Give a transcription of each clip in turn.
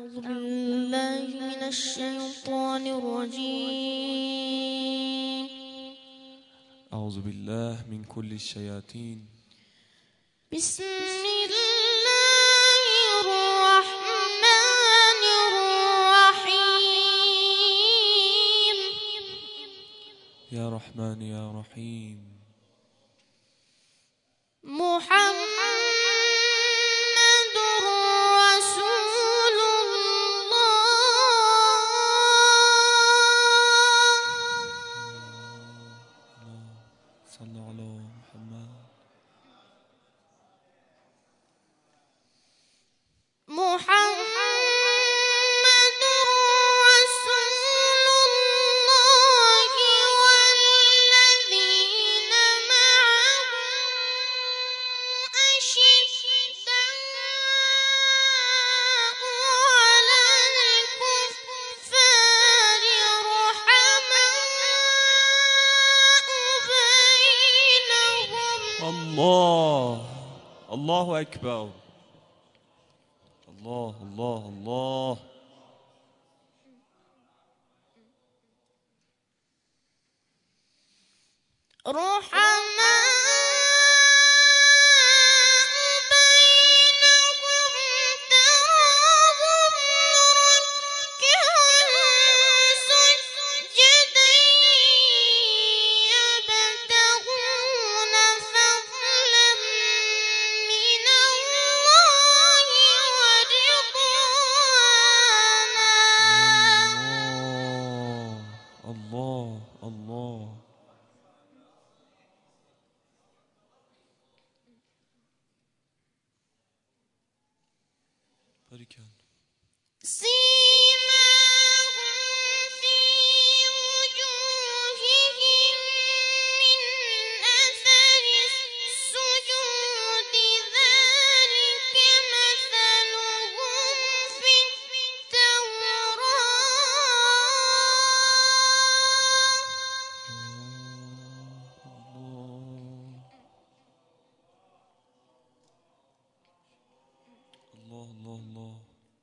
أعوذ بالله من الشيطان الرجيم. أعوذ بالله من كل الشياطين. بسم الله الرحمن الرحيم. يا رحمن يا رحيم. محمد رسول الله. صلى على محمد. محمد رسول الله والذين معه أشداء على الكفار رحماء بينهم. الله أكبر. الله الله الله. رحماء بينهم تراهم ركعا سجدا يبتغون فضلا من الله ورضوانا. الله الله. بركان. سيماهم في وجوههم من أثر السجود ذلك مثلهم في الله الله الله.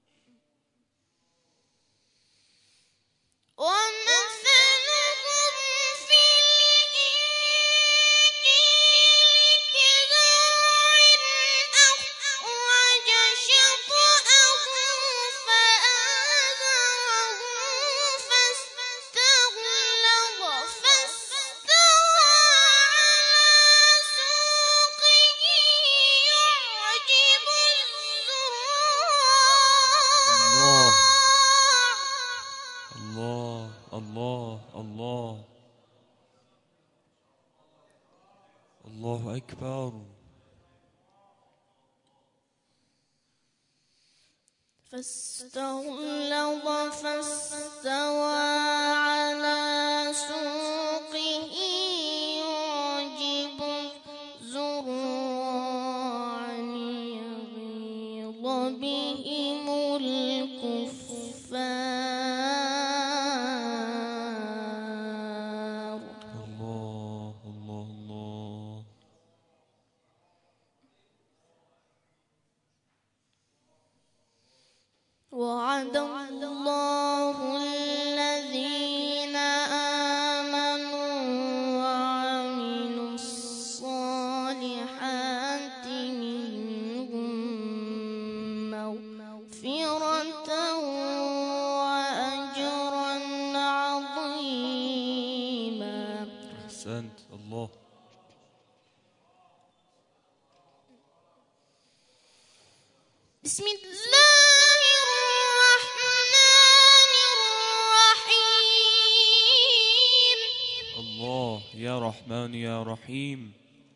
ومثلهم في الإنجيل كزرع أخرج شطأه فآزره فاستغلظ فاستوى على سوقه يعجب الزراع. الله الله الله. الله أكبر. فاستغلظ فاستوى على سوقه يعجب الزراع ليغيظ بهم الكفار. الله الله الله. وعد الله الذين آمنوا وعملوا الصالحات منهم مغفرة وأجرا عظيما. أحسنت. الله. بسم الله الرحمن الرحيم. الله يا رحمن يا رحيم.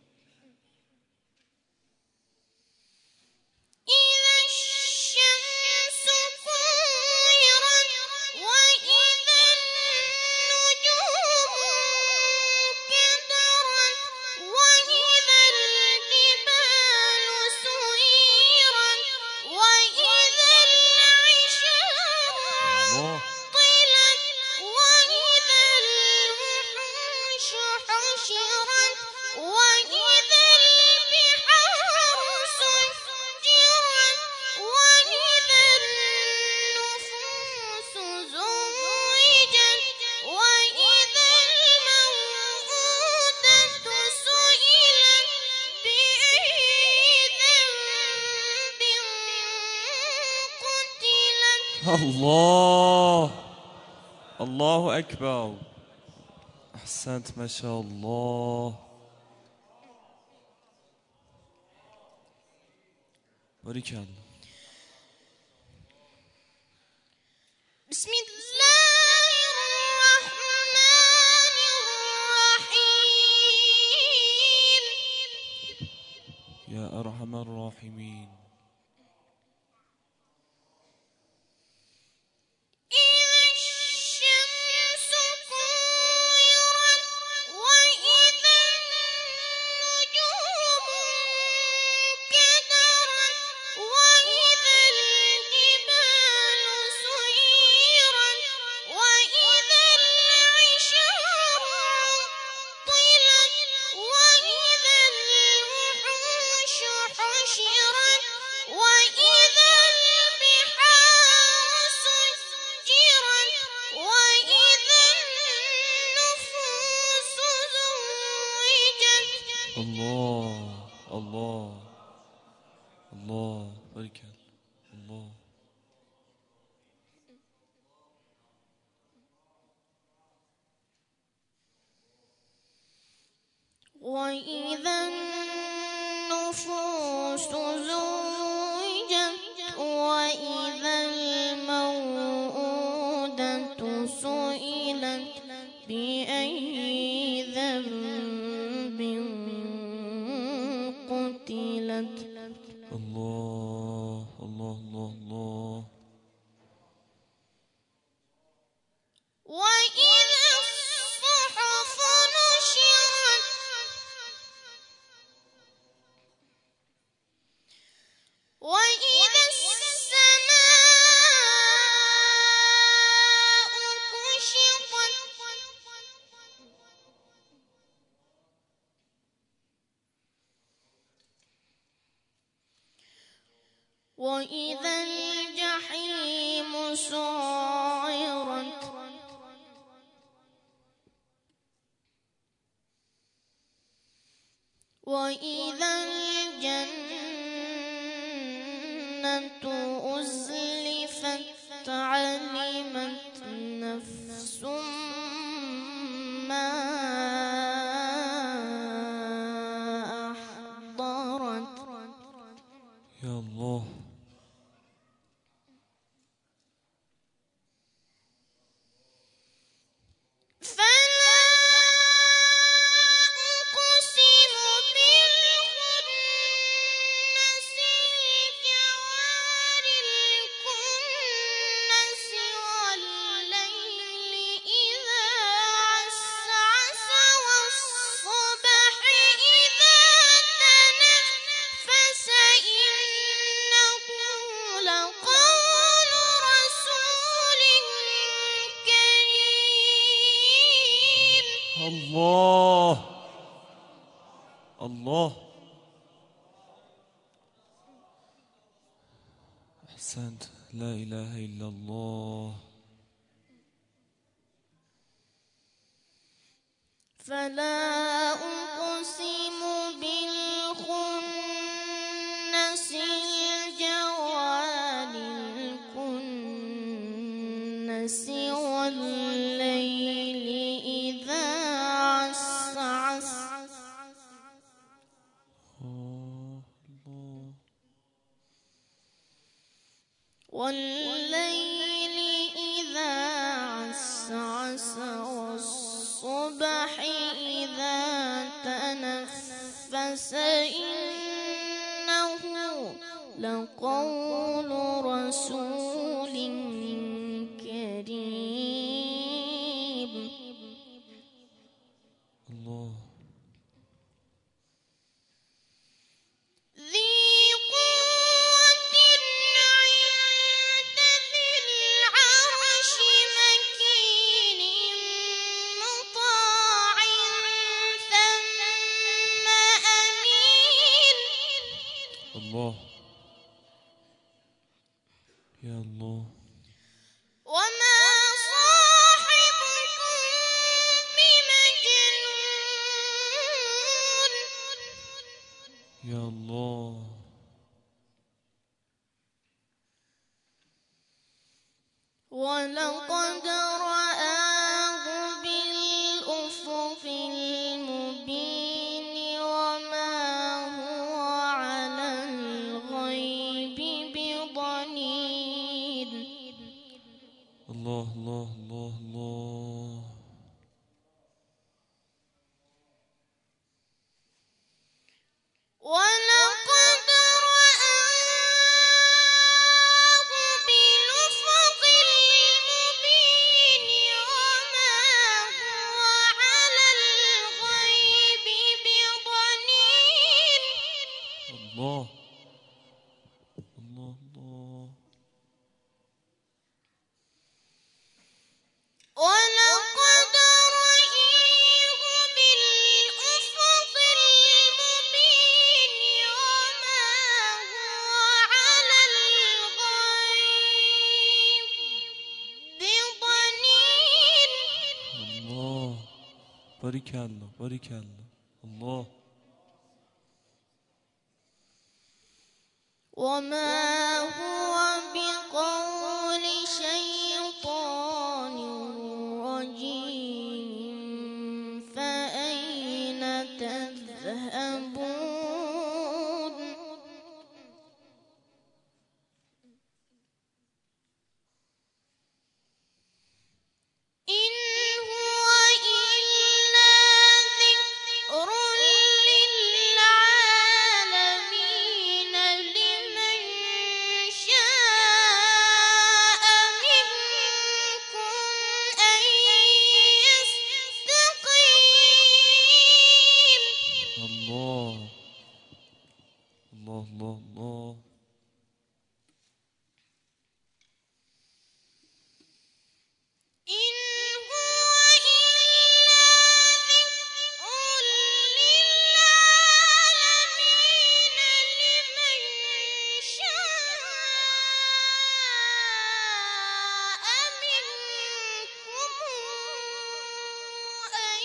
إذا الشمس كورت وإذا النجوم كدرت وإذا الجبال سيرت وإذا العشار عطلت وإذا الوحوش حشرت الله الله أكبر. أحسنت ما شاء الله. بارك الله. بسم الله الرحمن الرحيم. يا أرحم الراحمين. الله الله الله بارك الله. وإذا النفوس زوجت وإذا الموءودة سئلت بأي ذنب قتلت. الله الله الله الله. وإذا الصحف نشرت وإذا السماء كشطت وإذا الجحيم سعرت وإذا الجنة أزلفت علمت نفس ما أحضرت. يا الله. الله الله. أحسنت. لا إله إلا الله. فلا أقسم بالخنس الجوار الكنس والليل إذا عسعس. والليل إذا عسعس والصبح إذا تنفس إنه لقول رسول كريم. الله. الله. يا الله. وما صاحبكم بمجنون. يا الله. ولقد رآه بالأفق المبين وما هو على الغيب بضنين. الله الله الله الله. ولقد رآه بالأفق المبين وما هو على الغيب بضنين. الله الله الله. ولقد رآه بالأفق المبين وما هو على الغيب بضنين. الله. بارك الله بارك الله. الله. وما هو بقول شيطان رجيم فأين تذهبون. إن هو إلا ذكر للعالمين لمن شاء منكم أن يستقيم. الله الله الله الله. إن هو إلا ذكر للعالمين لمن شاء منكم أن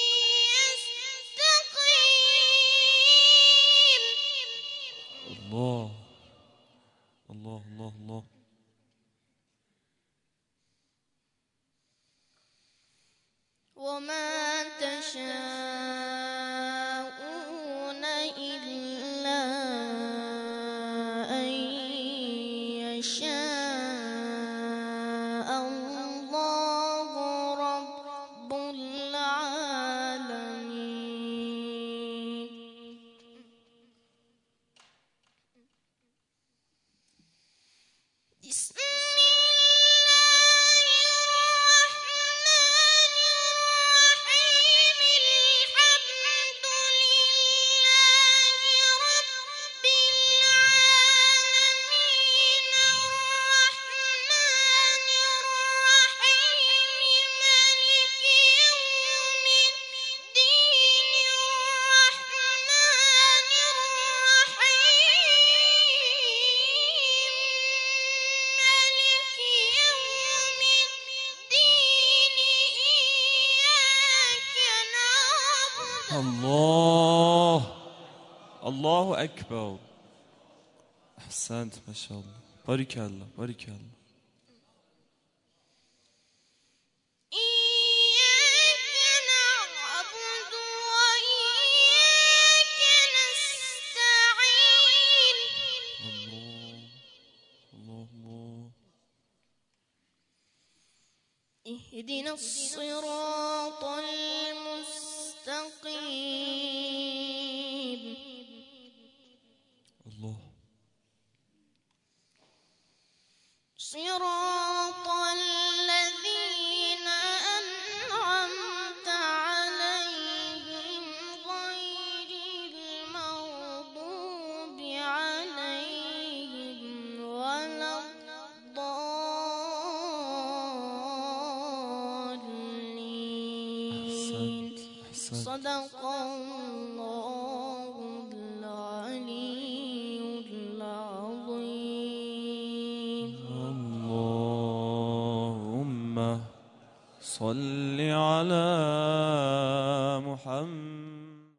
يستقيم. الله الله الله الله. وما تشاءون إلا أن يشاء الله رب العالمين. بسم الله الرحمن الرحيم. الحمد لله رب العالمين الرحمن الرحيم مالك يوم الدين الرحمن الرحيم مالك يوم الدين إياك نعبد. الله الله أكبر. أحسنت ما شاء الله. بارك الله بارك الله. إياك نعبد وإياك نستعين. الله الله الله. اهدنا الصراط المستقيم. الله صراط الذين أنعمت عليهم غير المغضوب عليهم ولا الضالين. أحسنت أحسنت. صدق الله العلي العظيم. اللهم صل على